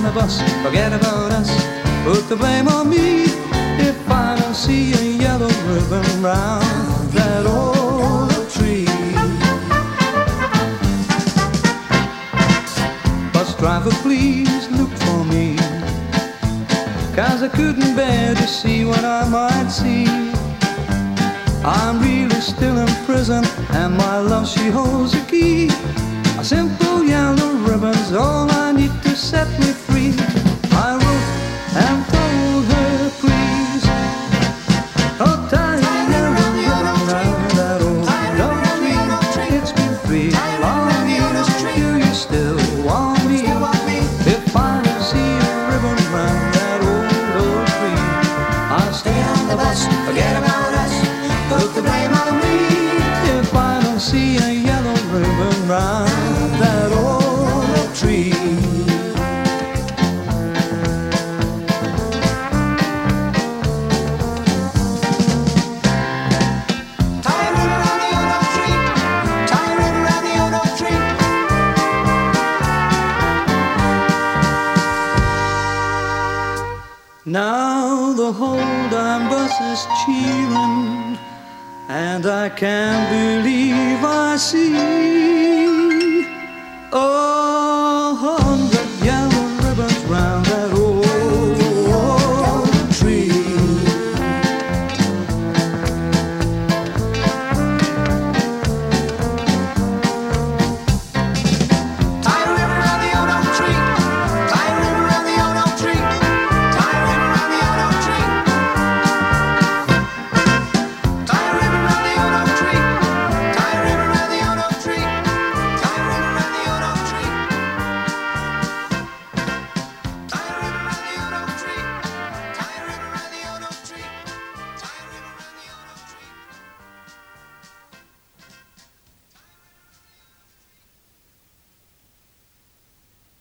the bus, forget about us, put the blame on me. If I don't see a yellow ribbon round that old tree. Bus driver, please look for me, 'cause I couldn't bear to see what I might see. I'm really still in prison, and my love, she holds the key. A simple yellow ribbon's all I need to set me free. I wrote and told her, please, oh, tie a yellow ribbon round that old tree. It's been 3 long years, do you still want me? If I don't see a ribbon round that old tree, I'll stay on the bus, forget about us, put the blame on me. If I don't see a yellow ribbon round that old tree. Tie a ribbon around the old oak tree. Tie a ribbon around the old oak tree. Now the whole damn bus is cheering, and I can't believe I see. Oh,